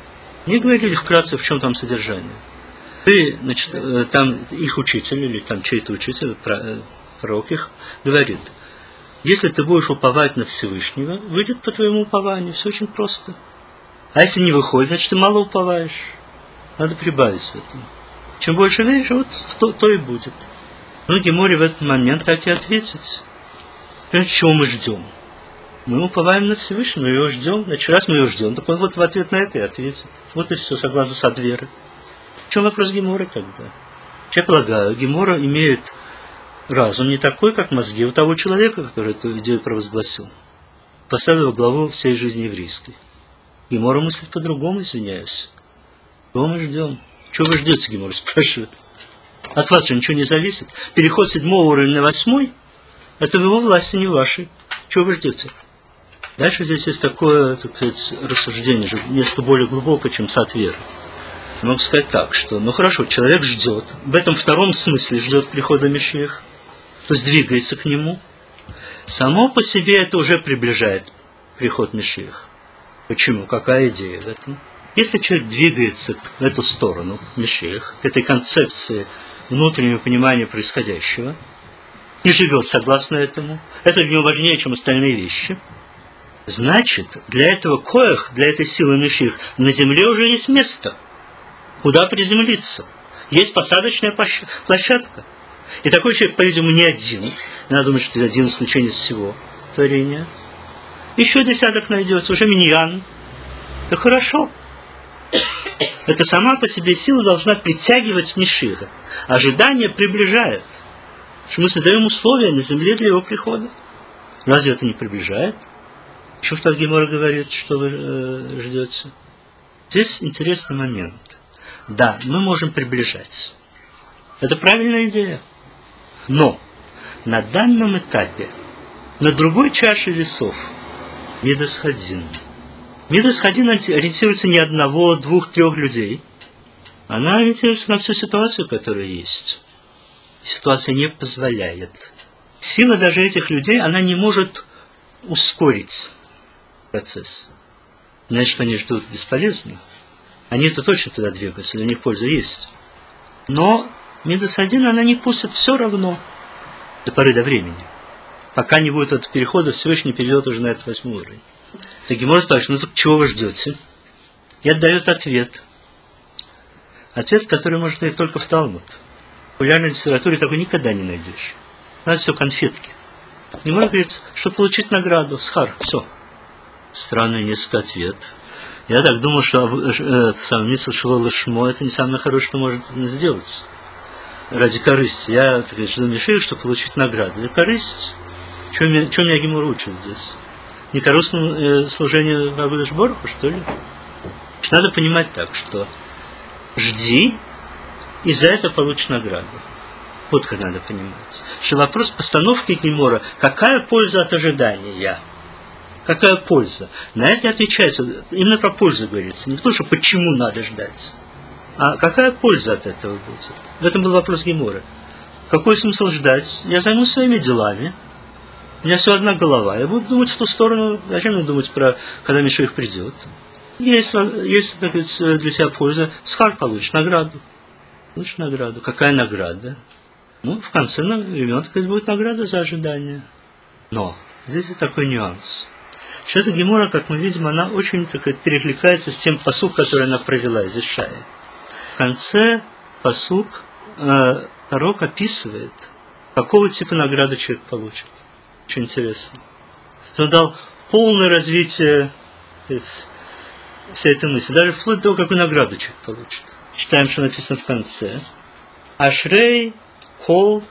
Мне говорили вкратце, в чем там содержание. Ты, значит, там их учитель, или там чей-то учитель, пророк их, говорит, если ты будешь уповать на Всевышнего, выйдет по твоему упованию, все очень просто. А если не выходит, значит, ты мало уповаешь. Надо прибавить в этом. Чем больше веришь, вот то и будет. Ну, Геморе в этот момент так и ответить. Чего мы ждем? Мы уповаем на Всевышнего, мы его ждем. Значит, раз мы его ждем, так он вот в ответ на это и ответит. Вот и все, согласно Садверы. В чем вопрос Гемора тогда? Я полагаю, Гемора имеет разум не такой, как мозги у того человека, который эту идею провозгласил. Поставил во главу всей жизни еврейской. Гемора мыслит по-другому, извиняюсь. Чего мы ждем? Чего вы ждете, Гемора спрашивает? От вас же ничего не зависит. Переход с 7 уровня на 8 – это в его власти, не вашей. Чего вы ждете? Дальше здесь есть такое, так сказать, рассуждение, несколько более глубокое, чем сад веры. Могу сказать так, что, ну хорошо, человек ждет, в этом втором смысле ждет прихода Мешиаха, то есть двигается к нему. Само по себе это уже приближает приход Мешиаха. Почему? Какая идея в этом? Если человек двигается в эту сторону, Мешиах, к этой концепции внутреннего понимания происходящего, и живет согласно этому, это для него важнее, чем остальные вещи, значит, для этого коэх, для этой силы Мешиах, на земле уже есть место, куда приземлиться. Есть посадочная площадка. И такой человек, по-видимому, не один. Надо думать, что один исключение из всего творения. Еще десяток найдется, уже миньян. Это хорошо. Это сама по себе сила должна притягивать Мешиаха. Ожидание приближает. Что мы создаем условия на земле для его прихода. Разве это не приближает? Еще что Гемора говорит, что вы ждете. Здесь интересный момент. Да, мы можем приближаться. Это правильная идея. Но на данном этапе, на другой чаше весов, Мидас Хадин. Мидас Хадин ориентируется не одного, двух, трех людей. Она ориентируется на всю ситуацию, которая есть. Ситуация не позволяет. Сила даже этих людей, она не может ускорить процесс. Значит, что они ждут бесполезно. Они-то точно туда двигаются, для них польза есть. Но Мидас Хадин, она не пустит все равно до поры до времени. Пока не будет этого перехода, Всевышний перейдет уже на этот 8 уровень. Так Гемора спрашивает, ну так чего вы ждете? И отдает ответ. Ответ, который может найти только в Талмуд. В популярной литературе такой никогда не найдешь. У нас все конфетки. Гемора говорит, чтобы получить награду, схар, все. Странный несколько ответ. Я так думал, что сам Митсва Шило Лишмо это не самое хорошее, что может сделать. Ради корысти. Я так сказать, жду Мешиаха, чтобы получить награду. Для корысти. Чем меня Гемора учит здесь? Некорыстному служению Богу Бороху, что ли? Надо понимать так, что жди, и за это получишь награду. Вот как надо понимать. Что вопрос постановки Гемора, какая польза от ожидания? Какая польза? На это отвечается, именно про пользу говорится. Не потому, что почему надо ждать, а какая польза от этого будет. В этом был вопрос Гемора. Какой смысл ждать? Я займусь своими делами. У меня всего одна голова. Я буду думать в ту сторону, зачем мне думать про, когда Мешиах придет. Есть так сказать, для себя польза. Схар получишь награду. Получишь награду. Какая награда? Ну, в конце времен, так сказать, будет награда за ожидание. Но здесь есть такой нюанс. Что эта Гемора, как мы видим, она очень, так сказать, перекликается с тем пасук, который она провела из Ишая. В конце пасук пророк описывает, какого типа награды человек получит. Очень интересно. Он дал полное развитие всей этой мысли. Даже вплоть до того, какую награду человек получит. Читаем, что написано в конце. Ашрей хол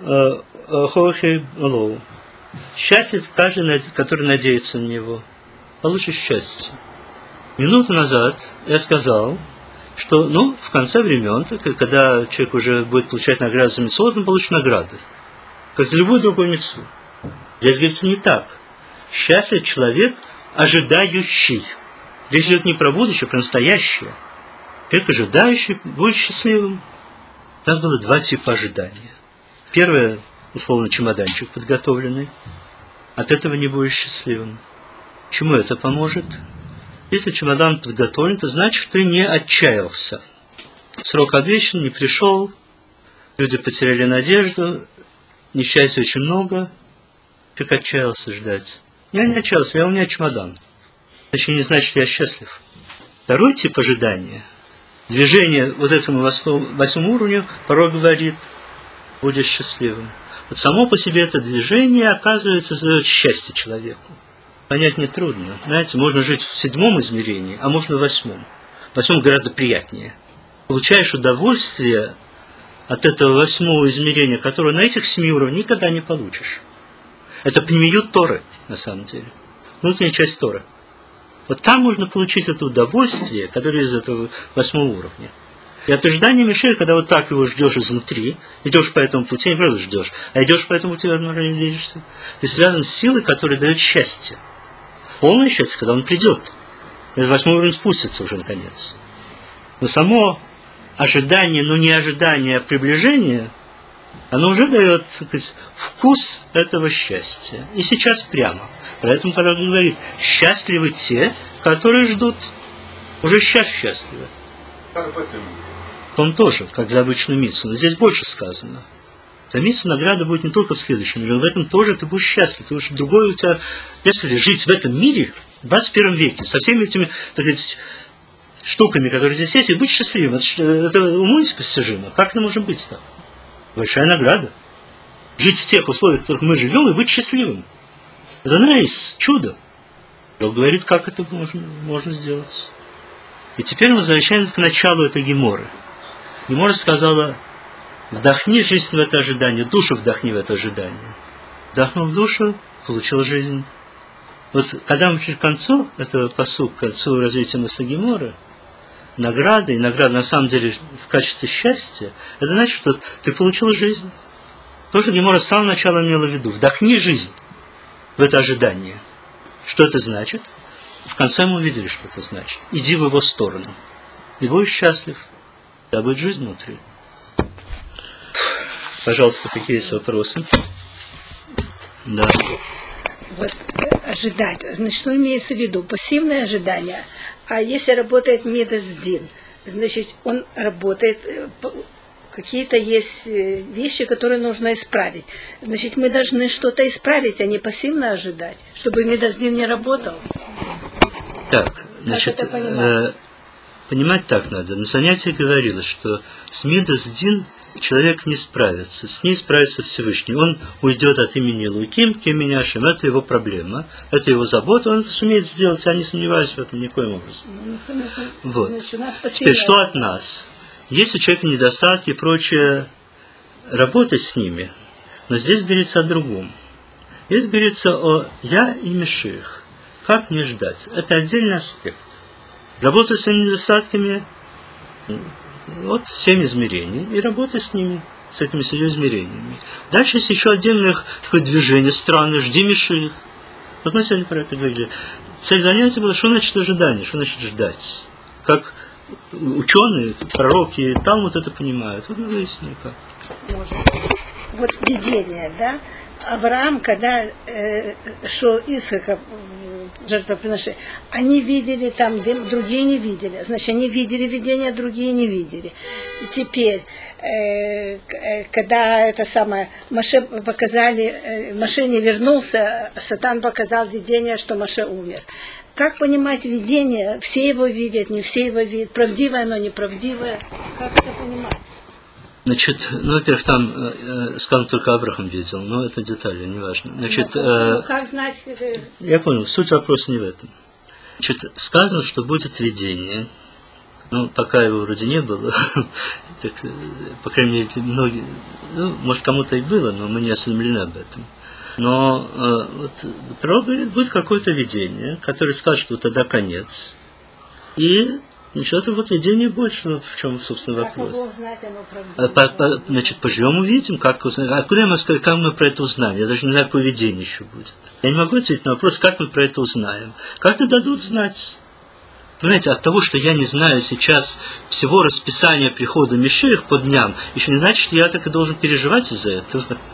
хохи лоу. Счастлив каждый, который надеется на него. Получит счастье. Минуту назад я сказал, что, в конце времен, когда человек уже будет получать награду за мицвот, он получит награды. Как за любую другую мицву. Здесь говорится не так. Счастлив человек, ожидающий. Речь идет не про будущее, а про настоящее. Человек, ожидающий, будет счастливым. У нас было два типа ожидания. Первое, условно, чемоданчик подготовленный. От этого не будешь счастливым. Чему это поможет? Если чемодан подготовлен, то значит, ты не отчаялся. Срок обещан, не пришел, люди потеряли надежду, несчастья очень много. Как отчаялся ждать? Я не отчаялся, у меня чемодан. Это еще не значит, что я счастлив. Второй тип ожидания, движение вот этому 8-му уровню порой говорит, будешь счастливым. Вот само по себе это движение, оказывается, создает счастье человеку. Понять нетрудно. Знаете, можно жить в 7-м измерении, а можно в 8-м. В 8-м гораздо приятнее. Получаешь удовольствие от этого 8-го измерения, которое на этих 7 уровнях никогда не получишь. Это пнемиют Торы, на самом деле. Внутренняя часть Торы. Вот там можно получить это удовольствие, которое из этого 8-го уровня. И от ожидания Машиаха, когда вот так его ждешь изнутри, идешь по этому пути, не правда ждешь, а идешь по этому пути, возможно, не движешься, ты связан с силой, которая дает счастье. Полное счастье, когда он придет. Этот 8-й уровень спустится уже наконец. Но само ожидание, но не ожидание, а приближение, оно уже дает, так сказать, вкус этого счастья. И сейчас прямо. Поэтому Пророк говорит, счастливы те, которые ждут. Уже сейчас счастливы. Он тоже, как за обычную миссу. Но здесь больше сказано. За миссу награда будет не только в следующем мире, но в этом тоже ты будешь счастлив. Потому что другое у тебя, если жить в этом мире, в 21 веке, со всеми этими, так сказать, штуками, которые здесь есть, и быть счастливым, это уму непостижимо. Как это может быть так? Большая награда. Жить в тех условиях, в которых мы живем, и быть счастливым. Это найс, чудо. Он говорит, как это можно сделать. И теперь мы возвращаемся к началу этой геморы. Гемора сказала, вдохни жизнь в это ожидание, душу вдохни в это ожидание. Вдохнул душу, получил жизнь. Вот когда мы пришли к концу этого пасука, к концу развития мысли геморы, награда, и награда на самом деле в качестве счастья, это значит, что ты получил жизнь. То, что гемора с самого начала имела в виду. Вдохни жизнь в это ожидание. Что это значит? В конце мы увидели, что это значит. Иди в его сторону. И будешь счастлив. Да будет жизнь внутри. Пожалуйста, какие есть вопросы? Да. Вот ожидать. Значит, что имеется в виду? Пассивное ожидание. А если работает Мидас-Дин, значит, он работает, какие-то есть вещи, которые нужно исправить. Значит, мы должны что-то исправить, а не пассивно ожидать, чтобы Мидас-Дин не работал. Так, значит, понимать так надо. На занятии говорилось, что с Мидас-Дин человек не справится, с ней справится Всевышний. Он уйдет от имени Луким к имени Ашем. Это его проблема, это его забота, он это сумеет сделать, я не сомневаюсь в этом никоим образом. Вот. Значит, теперь, что от нас? Есть у человека недостатки и прочее, работать с ними, но здесь говорится о другом. Здесь говорится о «я» и Машиах. Как мне ждать? Это отдельный аспект. Работать с этими недостатками, вот 7 измерений, и работать с ними, с этими 7 измерениями. Дальше есть еще отдельное такое движение странное, жди Машиах. Вот мы сегодня про это говорили. Цель занятия была, что значит ожидание, что значит ждать. Как ученые, пророки, Талмуд это понимают. Вот мы выяснили как. Вот видение, да? Авраам, когда шел Исаака жертвоприношение, они видели там, другие не видели. Значит, они видели видение, другие не видели. И теперь, когда это самое, Моше показали, Моше не вернулся, Сатан показал видение, что Моше умер. Как понимать видение? Все его видят, не все его видят. Правдивое, но неправдивое. Как это понимать? Значит, ну, во-первых, там сказано только Авраам видел, но это детали, не важно. Значит, как знать? Я понял, суть вопроса не в этом. Значит, сказано, что будет видение. Ну, пока его вроде не было, так, по крайней мере, многие, ну, может, кому-то и было, но мы не осведомлены об этом. Но вот пророк говорит, будет какое-то видение, которое скажет, что тогда конец. И значит, это вот видение больше, вот в чем, собственно, вопрос. Как знать, оно правдиво? Значит, поживем, увидим, как узнать. Откуда я могу сказать, как мы про это узнаем? Я даже не знаю, какое видение еще будет. Я не могу ответить на вопрос, как мы про это узнаем. Как-то дадут знать. Понимаете, от того, что я не знаю сейчас всего расписания прихода Машиаха по дням, еще не значит, что я так и должен переживать из-за этого.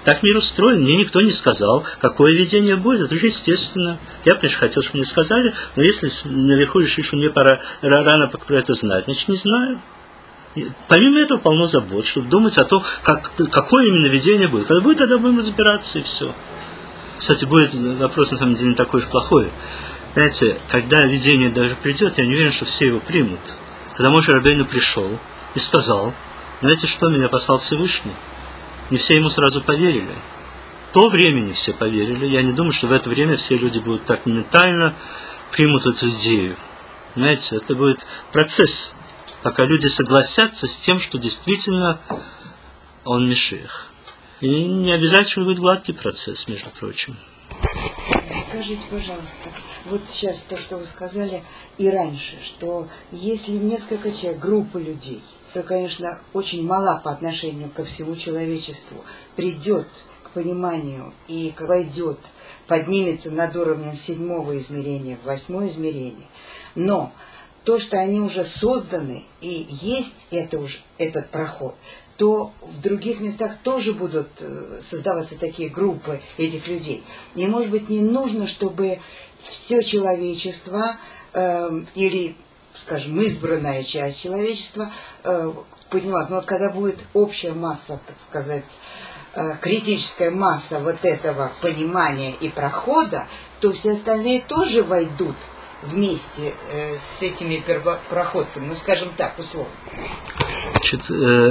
Так мир устроен, мне никто не сказал, какое видение будет, это же естественно. Я, конечно, хотел, чтобы мне сказали, но если наверху решили, что мне пора рано про это знать, значит, не знаю. И помимо этого полно забот, чтобы думать о том, какое именно видение будет. Когда будет, тогда будем разбираться, и все. Кстати, будет вопрос, на самом деле, не такой уж плохой. Знаете, когда видение даже придет, я не уверен, что все его примут. Когда Моше Рабейну пришел и сказал, знаете что, меня послал Всевышний. Не все ему сразу поверили. В то время не все поверили. Я не думаю, что в это время все люди будут так моментально примут эту идею. Знаете, это будет процесс, пока люди согласятся с тем, что действительно он Мешиах. И не обязательно будет гладкий процесс, между прочим. Скажите, пожалуйста, вот сейчас то, что вы сказали и раньше, что если несколько человек, группа людей, которая, конечно, очень мала по отношению ко всему человечеству, придет к пониманию и войдет, поднимется над уровнем 7-го измерения в 8-е измерение, но то, что они уже созданы и есть этот проход, то в других местах тоже будут создаваться такие группы этих людей. И, может быть, не нужно, чтобы все человечество или, скажем, избранная часть человечества поднялась. Но вот когда будет общая масса, так сказать, критическая масса вот этого понимания и прохода, то все остальные тоже войдут вместе с этими первопроходцами, ну, скажем так, условно. Значит,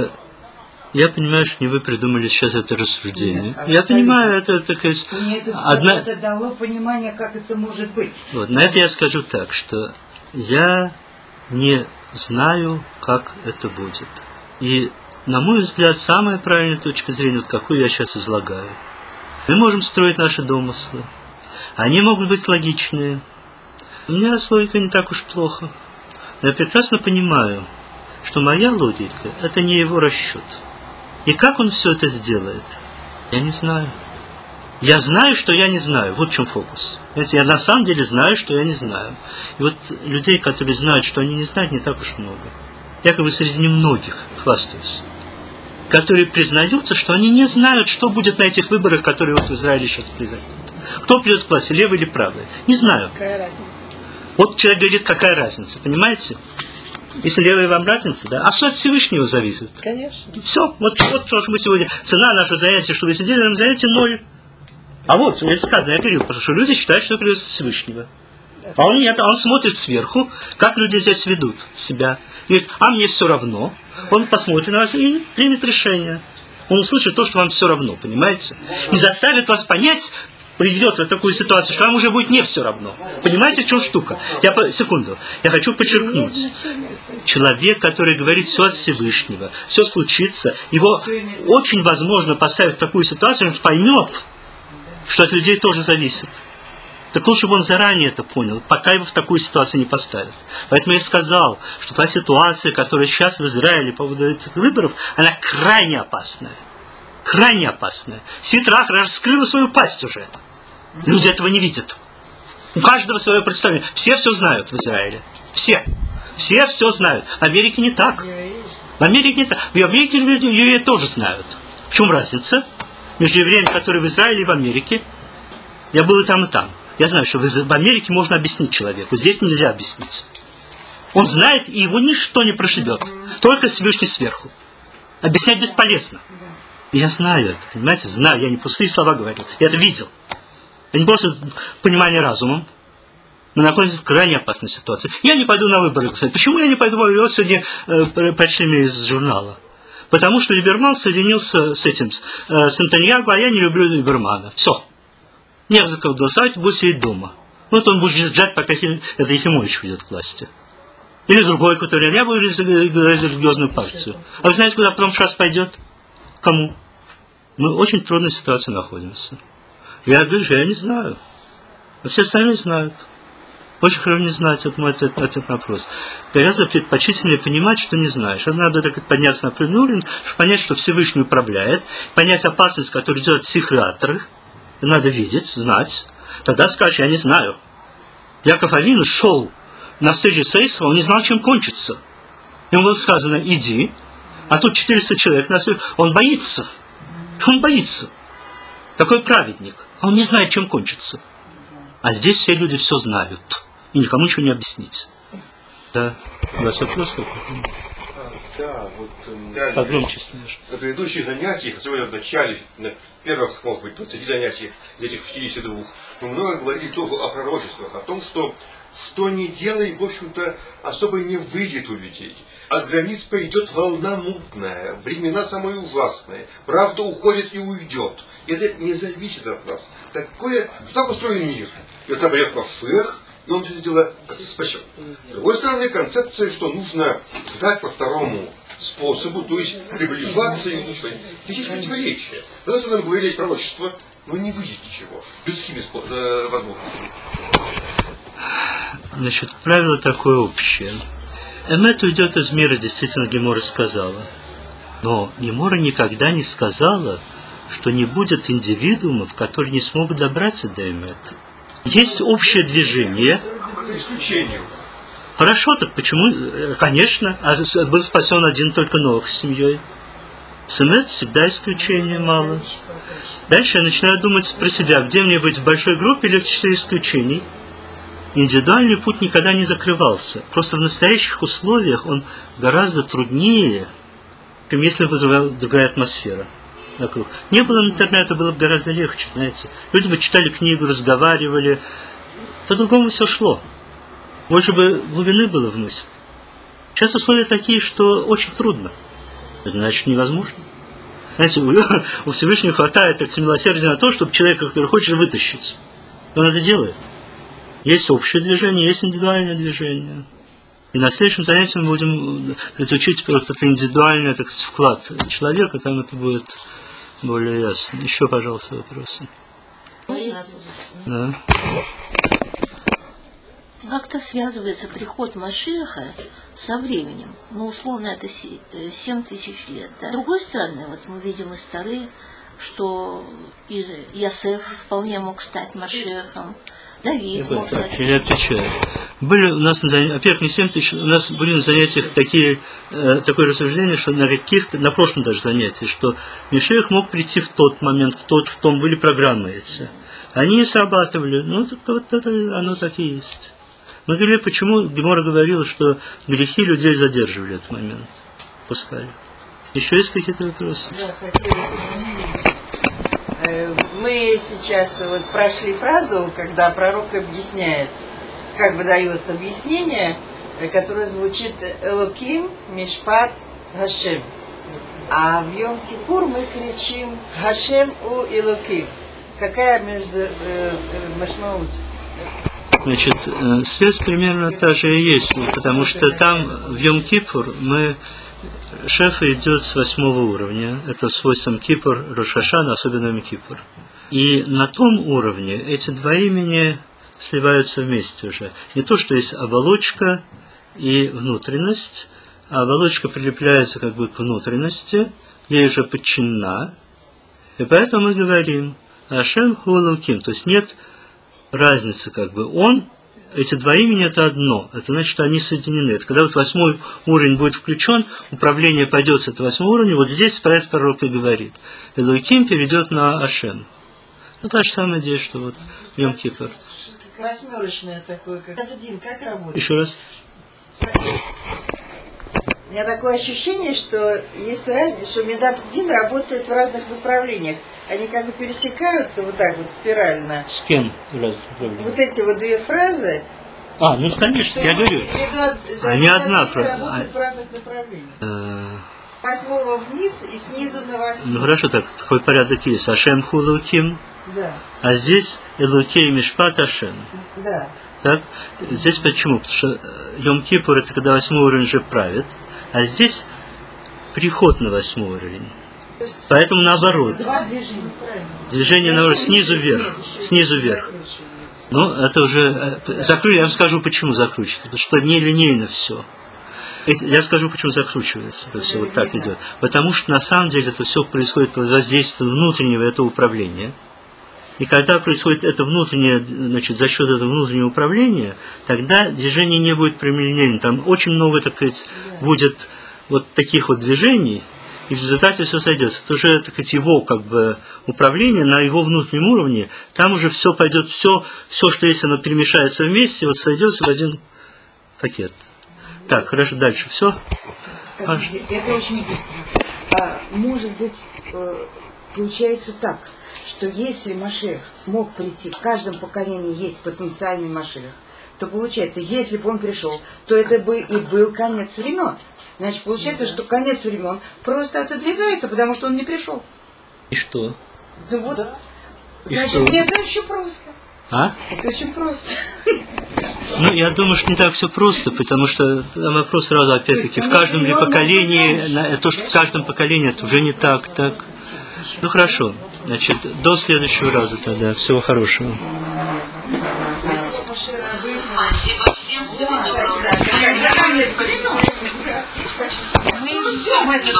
я понимаю, что не вы придумали сейчас это рассуждение. Нет, я понимаю, это такая... Мне это дало понимание, как это может быть. Вот, на это я скажу так, что я не знаю, как это будет. И, на мой взгляд, самая правильная точка зрения, вот какую я сейчас излагаю. Мы можем строить наши домыслы. Они могут быть логичные. У меня с логикой не так уж плохо. Но я прекрасно понимаю, что моя логика – это не его расчет. И как он все это сделает, я не знаю. Я знаю, что я не знаю. Вот в чем фокус. Знаете, я на самом деле знаю, что я не знаю. И вот людей, которые знают, что они не знают, не так уж много. Я как бы среди немногих хвастаюсь. Которые признаются, что они не знают, что будет на этих выборах, которые вот в Израиле сейчас произойдут. Кто придет к власти, левый или правый? Не знаю. Какая разница? Вот человек говорит, какая разница, понимаете? Если левая вам разница, да? А что от Всевышнего зависит? Конечно. Все, вот что мы сегодня... Цена нашего занятия, что вы сидели на занятии, 0. А вот, здесь сказано, я говорил, потому что люди считают, что это придется Всевышнего. А он нет, он смотрит сверху, как люди здесь ведут себя. И говорит, а мне все равно. Он посмотрит на вас и примет решение. Он услышит то, что вам все равно, понимаете? И заставит вас понять, приведет в такую ситуацию, что вам уже будет не все равно. Понимаете, в чем штука? Секунду. Я хочу подчеркнуть. Человек, который говорит все от Всевышнего, все случится, его очень возможно поставить в такую ситуацию, он поймет, что от людей тоже зависит. Так лучше бы он заранее это понял, пока его в такую ситуацию не поставят. Поэтому я сказал, что та ситуация, которая сейчас в Израиле по поводу этих выборов, она крайне опасная. Крайне опасная. Ситра раскрыла свою пасть уже. Люди этого не видят. У каждого свое представление. Все знают в Израиле. Все все знают. В Америке не так. В Америке не так. В Америке люди евреи тоже знают. В чем разница между евреями, которые в Израиле и в Америке? Я был и там, и там. Я знаю, что в Америке можно объяснить человеку. Здесь нельзя объяснить. Он знает, и его ничто не прошибет. Только Всевышний сверху. Объяснять бесполезно. Я знаю это, понимаете? Знаю, я не пустые слова говорю. Я это видел. Это не просто понимание разумом. Мы находимся в крайне опасной ситуации. Я не пойду на выборы, кстати. Почему я не пойду на выборы? Вот сегодня прочли мне из журнала. Потому что Либерман соединился с Нетаньяху, а я не люблю Либермана. Все. Не за кого голосовать, будет сидеть дома. Вот он будет ждать, пока это Ефимович придет к власти. Или другой, который... Я буду за религиозную партию. А вы знаете, куда потом Шас пойдет? Кому? Мы в очень трудной ситуации находимся. Я говорю, я не знаю. А все остальные знают. Очень хорошо не знать, это мой ответ на этот вопрос. Гораздо предпочтительнее понимать, что не знаешь. Надо так подняться на определенный уровень, чтобы понять, что Всевышний управляет, понять опасность, которая идет от психиатров. Надо видеть, знать. Тогда скажешь, я не знаю. Яков Авину шел на встречу с Исавом, он не знал, чем кончится. Ему было сказано, иди. А тут 400 человек на встречу. Он боится. Он боится. Такой праведник. А он не знает, чем кончится. А здесь все люди все знают. И никому ничего не объяснить. Да. У вас вопрос какой-то? Да, вот Погромче слышно. на предыдущих занятиях, особенно в начале, на первых, может быть, 20 занятиях из этих 62, мы много говорили тоже о пророчествах, о том, что не делай, в общем-то, особо не выйдет у людей. От границ пойдет волна мутная, времена самые ужасные, правда уходит и уйдет. И это не зависит от нас. Так устроен мир. И вот там придет Машиах, и он все это дело спасет. С другой стороны, концепция, что нужно ждать по второму способу, то есть приближаться и ничего. Здесь есть противоречие. С одной стороны, говорили есть пророчество, но не выйдет ничего. Людскими возможностями. Значит, правило такое общее. Эмет уйдет из мира, действительно, Гемора сказала. Но Гемора никогда не сказала, что не будет индивидуумов, которые не смогут добраться до Эмета. Есть общее движение. Исключение. Хорошо, так почему? Конечно. А был спасен один только Ноах с семьей. С Эмет всегда исключения мало. Дальше я начинаю думать про себя, где мне быть, в большой группе или в числе исключений. Индивидуальный путь никогда не закрывался. Просто в настоящих условиях он гораздо труднее, чем если бы была другая атмосфера вокруг. Не было интернета, было бы гораздо легче, знаете. Люди бы читали книгу, разговаривали. По-другому все шло. Больше бы глубины было в мысли. Сейчас условия такие, что очень трудно. Это значит невозможно. Знаете, у Всевышнего хватает так милосердия на то, чтобы человека, который хочет, вытащить. Он это делает. Есть общее движение, есть индивидуальное движение. И на следующем занятии мы будем учить вот это индивидуальный, так сказать, вклад человека, там это будет более ясно. Еще, пожалуйста, вопросы. Да. Как-то связывается приход Машиаха со временем. Ну, условно, это 7 тысяч лет. Да? С другой стороны, вот мы видим из Торы, что и Йосеф вполне мог стать Машиахом. Давид мог стать. Я отвечаю. Были у нас, во-первых, не 7 тысяч, у нас были на занятиях такое рассуждение, что на прошлом даже занятии, что Машиах мог прийти в тот момент, в том были программы эти. Они не срабатывали. Ну, так вот это оно так и есть. Мы говорили, почему Гемора говорила, что грехи людей задерживали этот момент. Пускали. Еще есть какие-то вопросы? Да, хотелось бы. Мы сейчас вот прошли фразу, когда пророк объясняет, как бы дает объяснение, которое звучит «Элоким Мишпат Гашем». А в Йом-Кипур мы кричим «Гашем у Элоким». Какая между машмаут? Значит, связь примерно та же и есть, потому что там в Йом-Кипур шеф идет с 8 уровня, это свойством Кипур, Рош ха-Шана, особенно Йом-Кипур. И на том уровне эти два имени сливаются вместе уже. Не то, что есть оболочка и внутренность, а оболочка прилепляется как бы к внутренности, ей уже подчинена. И поэтому мы говорим Ашем ху Элоким, то есть нет разницы как бы. Эти два имени это одно, это значит, что они соединены. Это когда вот 8 уровень будет включен, управление пойдет с этого 8 уровня, вот здесь про это пророк и говорит. Элоким перейдет на Ашем. Ну, та же самая идея, что вот Йом-Кипур. Восьмерочное такое, как один, как работает? Еще раз. У меня такое ощущение, что есть разница, что Медат-1 работает в разных направлениях. Они как бы пересекаются вот так вот спирально. С кем в разных направлениях? Вот эти вот две фразы. Ну конечно, я говорю. Они одна фраза. Работают в разных направлениях. 8 вниз и снизу на 8. Ну хорошо, так такой порядок есть. Ашем ху Элоким. Да. А здесь Элокей Мишпат Ашем. Да. Так? Здесь почему? Потому что Йом-Кипур это когда 8 уровень уже правит, а здесь приход на 8 уровень. Поэтому наоборот. Два движения, правильно. Движение наоборот, снизу вверх. Снизу вверх. Ну, это уже... Я вам скажу, почему закручивается. Потому что нелинейно все. Я скажу, почему закручивается. Это все вот так идет. Потому что на самом деле это все происходит под воздействием внутреннего этого управления. И когда происходит это внутреннее, значит, за счет этого внутреннего управления, тогда движение не будет прямолинейным. Там очень много, так сказать, будет вот таких вот движений. и в результате все сойдется. Это уже, так сказать, его как бы управление на его внутреннем уровне, там уже все пойдет, все, что если оно перемешается вместе, вот сойдется в один пакет. Так, хорошо, дальше все. Скажите, это очень быстро. Может быть, получается так, что если Машиах мог прийти, в каждом поколении есть потенциальный Машиах, то получается, если бы он пришел, то это бы и был конец времен. Значит, получается, что конец времен просто отодвигается, потому что он не пришел. И что? Ну вот, И значит, что? это очень просто. А? Это очень просто. Ну, я думаю, что не так все просто, потому что вопрос сразу, опять-таки, в каждом ли поколении, то, что в каждом поколении, это уже не так. Ну, хорошо. Значит, до следующего раза тогда. Всего хорошего. Спасибо всем. Всего доброго. Я